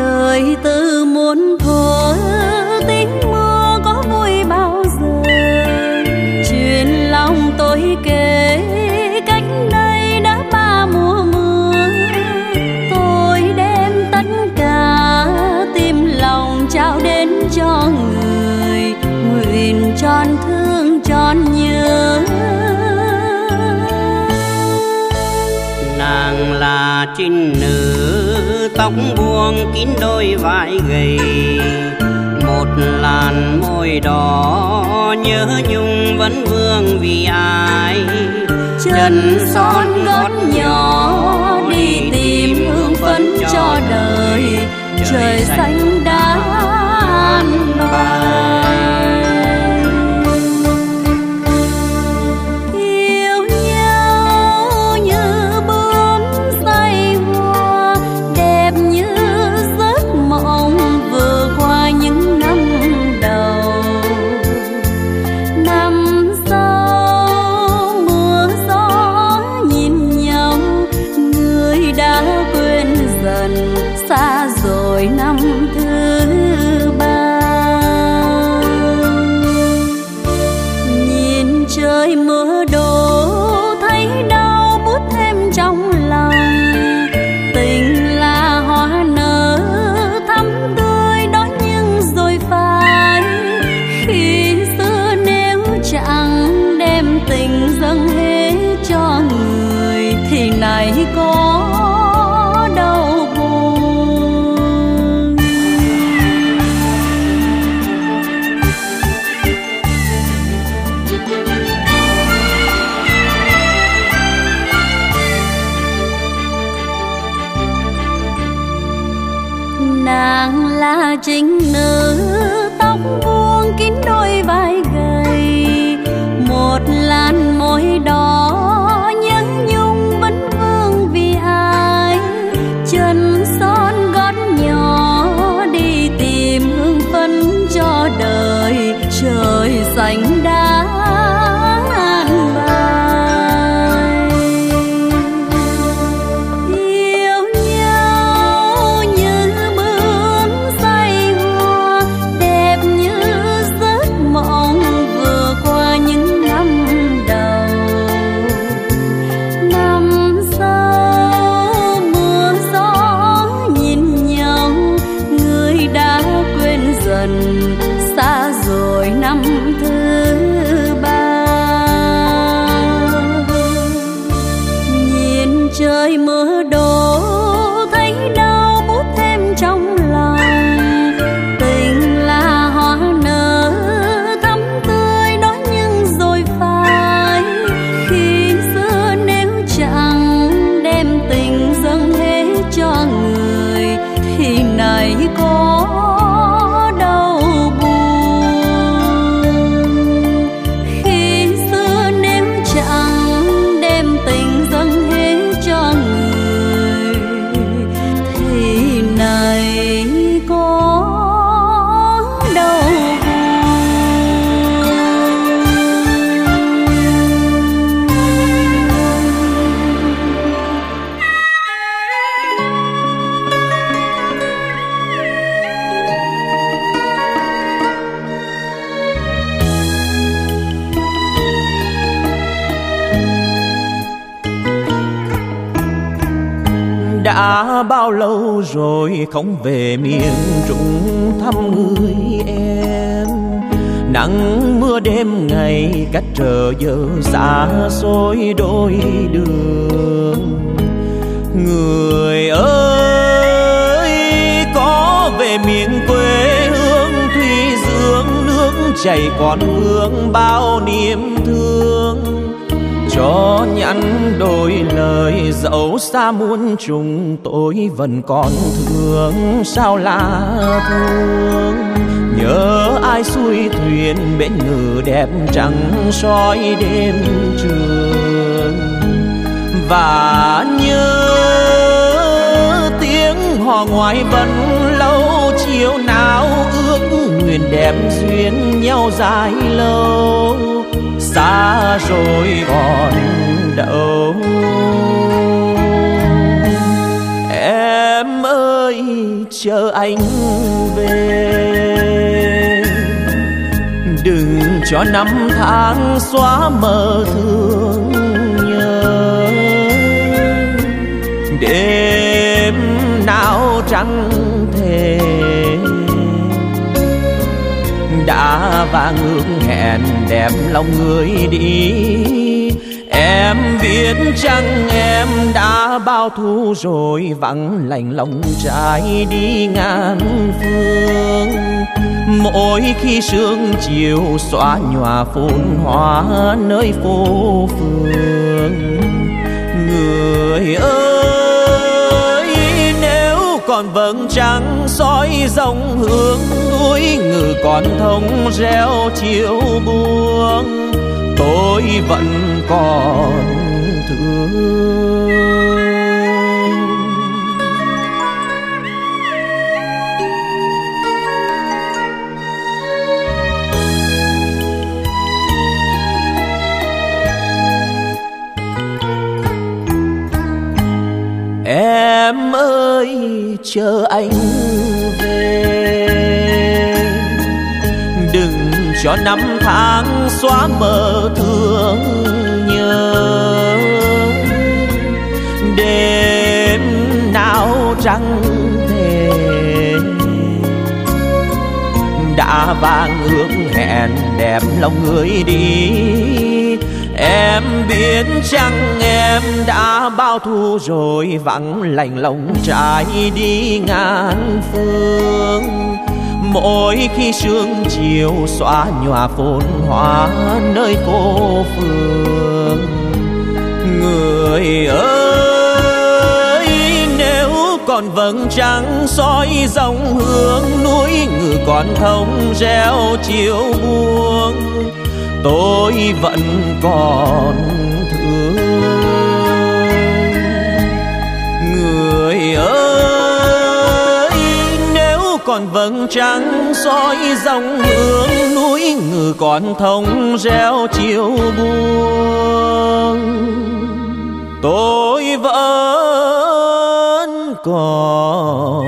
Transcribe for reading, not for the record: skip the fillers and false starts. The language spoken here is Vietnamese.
đời từ muôn thuở tiếng mưa có vui bao giờ. Chuyện lòng tôi kể cách đây đã 3 mùa mưa. Tôi đem tất cả tim lòng trao đến cho người, nguyện tròn thương tròn nhớ. Nàng là trinh nữ tóc buông kín đôi vai gầy, một làn môi đỏ nhớ nhung vẫn vương vì ai. Chân son gót nhỏ đi tìm hương phấn cho đời, trời xanh đã an bài. Yêu nhau như bướm say hoa, đẹp như giấc mộng vừa qua những năm đầu. Năm sau mưa gió nhìn nhau, người đã quên dần xa rồi năm thứ 3. Nhìn trời mưa đổ thấy đau buốt thêm trong lòng. Tình là hoa nở thắm tươi đó nhưng rồi phai. Khi xưa nếu chẳng đem tình dâng hết cho người thì nay có đâu buồn. Nàng là trinh nữ tóc buông kín đôi vai gầy, một làn môi đỏ nhớ nhung vẫn vương vì ai. Chân son gót nhỏ đi tìm hương phấn cho đời, trời xanh đã an bài. Yêu nhau như bướm say hoa, đẹp như giấc mộng vừa qua những năm đầu. Năm sau mưa gió nhìn nhau, người đã quên dần xa rồi năm thứ 3. Nhìn trời mưa đổ thấy đau buốt thêm trong lòng. Tình là hoa nở thắm tươi đó nhưng rồi phai. Khi xưa nếu chẳng đem tình dâng hết cho người thì này có đâu buồn. Khi xưa nếu chẳng đem tình dâng hết cho người thì này có đâu buồn. Đã bao lâu rồi không về miền Trung thăm người em. Nắng mưa đêm ngày cách trở giờ xa xôi đôi đường. Người ơi có về miền quê hương thủy dương, nước chảy còn vương bao niềm thương. Cho nhắn đôi lời dẫu xa muôn trùng, tôi vẫn còn thương sao là thương. Nhớ ai xuôi thuyền bên ngự đẹp trắng soi đêm trường. Và nhớ tiếng hò ngoài vẫn lâu, chiều nào ước nguyện đẹp duyên nhau dài lâu. Xa rồi còn đâu em ơi, chờ anh về, đừng cho năm tháng xóa mờ thương nhớ. Đêm nào trăng thề đã vang ước hẹn đem lòng người đi. Em biết chăng em đã bao thu rồi, vắng lạnh lòng trai đi ngàn phương. Mỗi khi sương chiều xóa nhòa phồn hoa nơi phố phường. Người ơi, nếu còn vầng trăng soi dòng hướng núi, ngự còn thông reo chiều buông, tôi vẫn còn thương. Em ơi chờ anh về, đừng cho năm tháng xóa mờ thương nhớ. Đêm nào trăng thề đã vang ước hẹn đem lòng người đi. Em biết chăng em đã bao thu rồi, vắng lạnh lòng trai đi ngàn phương. Mỗi khi sương chiều xóa nhòa phồn hoa nơi phố phường. Người ơi, nếu còn vầng trăng soi dòng hướng núi, ngự còn thông reo chiều buông, tôi vẫn còn thương. Người ơi, nếu còn vầng trăng soi dòng hướng núi, ngự còn thông reo chiều buông, tôi vẫn còn